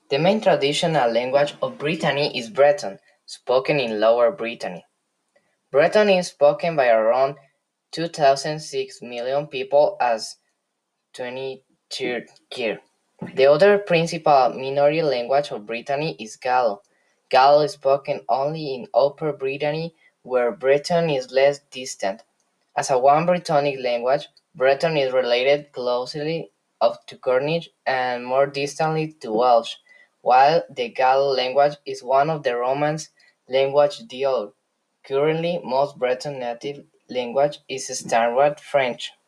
The main traditional language of Brittany is Breton, spoken in Lower Brittany. Breton is spoken by around 2,006 million people as 23rd year. The other principal minority language of Brittany is Gallo. Gallo is spoken only in Upper Brittany, where Breton is less distant. As a one Brittonic language, Breton is related closely to Cornish and more distantly to Welsh, while the Gallo language is one of the Romance language dialogue. Currently, most Breton native language is Standard French.